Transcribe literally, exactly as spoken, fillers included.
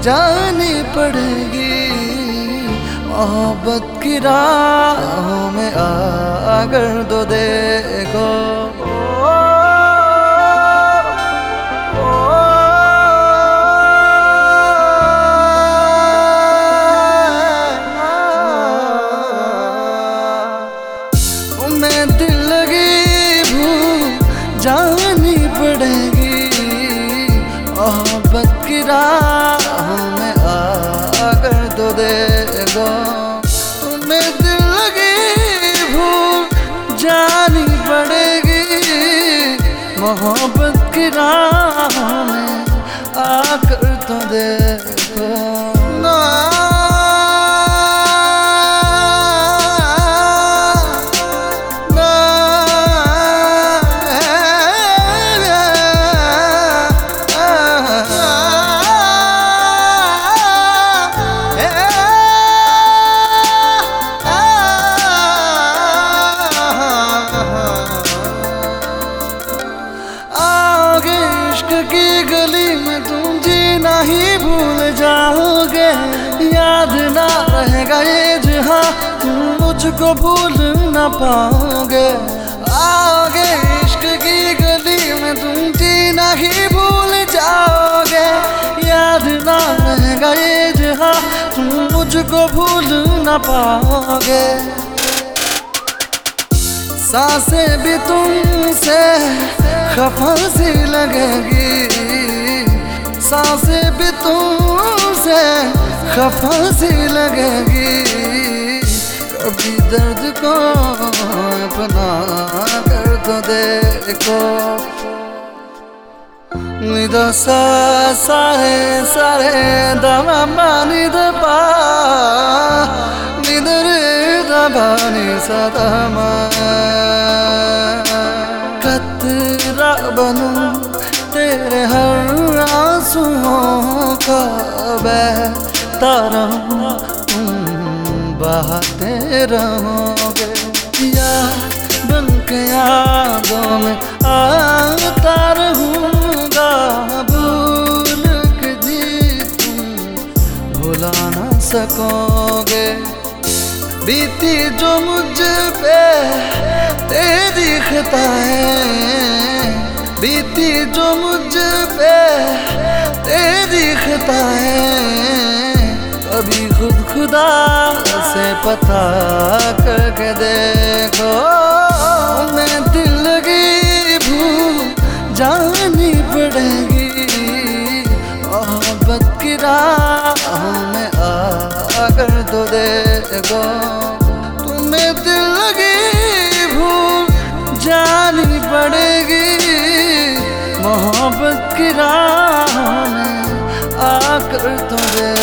जानी पड़ेगी। मोहब्बत की राहों में आकर तो देखो। मैं दिल लगी भूल जानी पड़ेगी। मोहब्बत की राहों में आकर तो देखो। मैं दिल लगी भूल जानी पड़ेगी। मोहब्बत की राहों में आकर तो देखो। ना की गली में तुम जीना ही भूल जाओगे। याद ना रहेगा ये जहाँ, तुम मुझको भूल ना पाओगे। आओगे इश्क की गली में तुम जीना ही भूल जाओगे। याद ना रहेगा ये जहाँ, तुम मुझको भूल ना पाओगे। सांसें भी तुमसे खफा सी लगेगी। सांसें भी तुमसे खफा सी लगेगी। कभी दर्द को अपना कर तो देखो। निद सा सारे सारे दमा निद पा निद रे दबा नि सदमा। कतरा बनूं तेरे हर आंसुओं का बहता रहूं, तुम बहाते रहोगे। यार बन के यादों में आता रहूंगा। भूल के भी तुम भुला ना सकोगे। बीती जो मुझ पे तेरी खताएं, बीती जो मुझ पे तेरी खताएं, कभी खुद खुदा से पता करके देखो। मैं दिल लगी भूल जानी पड़ेगी। मोहब्बत की राहों में आकर तो देखो। तुम्हें दिल लगी भूल जानी पड़ेगी। मोहब्बत की राहों में आकर तो देखो।